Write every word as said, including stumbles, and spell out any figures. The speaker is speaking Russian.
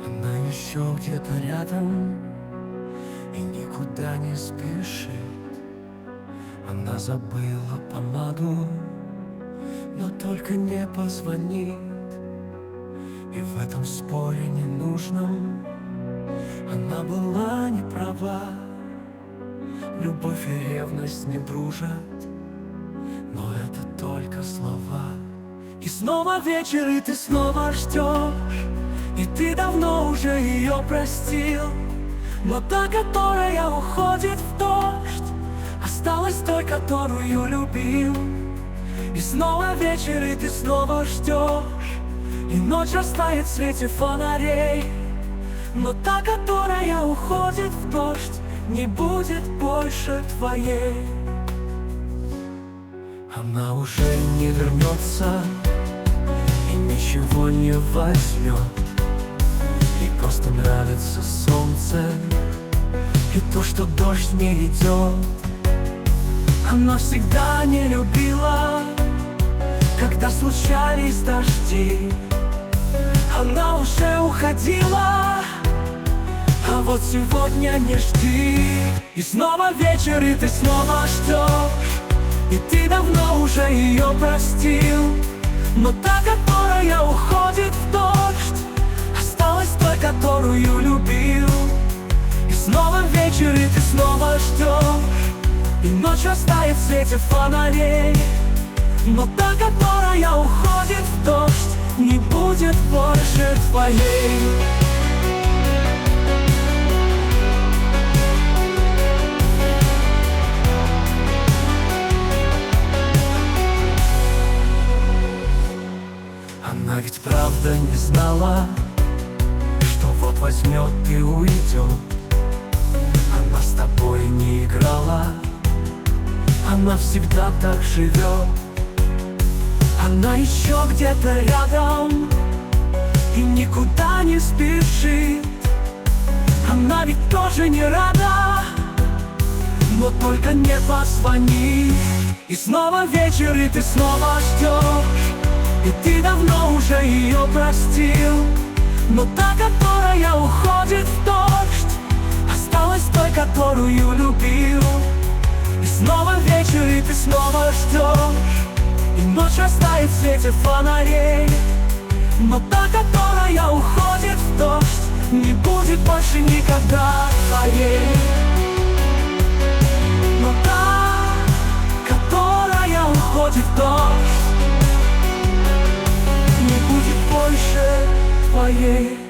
Она еще где-то рядом и никуда не спешит. Она забыла помаду, но только не позвонит. И в этом споре ненужном она была не права. Любовь и ревность не дружат, но это только слова. И снова вечер, и ты снова ждешь, и ты давно уже ее простил. Но та, которая уходит в дождь, осталась той, которую любил. И снова вечер, и ты снова ждешь, и ночь растает в свете фонарей. Но та, которая уходит в дождь, не будет больше твоей. Она уже не вернется и ничего не возьмет. Ей просто нравится солнце и то, что дождь не идет. Она всегда не любила, когда случались дожди. Она уже уходила, а вот сегодня не жди. И снова вечер, и ты снова ждешь, и ты давно уже ее простил. Но та, которая уходит в дождь, осталась той, которую любил. И снова вечер, и ты снова ждешь, и ночь растает в свете фонарей. Но та, которая уходит в дождь, не будет больше твоей. Она ведь правда не знала, что вот возьмет и уйдет. Она с тобой не играла, она всегда так живет. Она еще где-то рядом и никуда не спешит. Она ведь тоже не рада, но только не позвони. И снова вечер, и ты снова ждешь, и ты давно уже ее простил. Но та, которая уходит в дождь, осталась той, которую любил. И снова вечер, и ты снова ждешь, и ночь растает в свете фонарей. Но та, которая уходит в дождь, не будет больше никогда твоей. Но та, которая уходит в дождь, не будет больше твоей.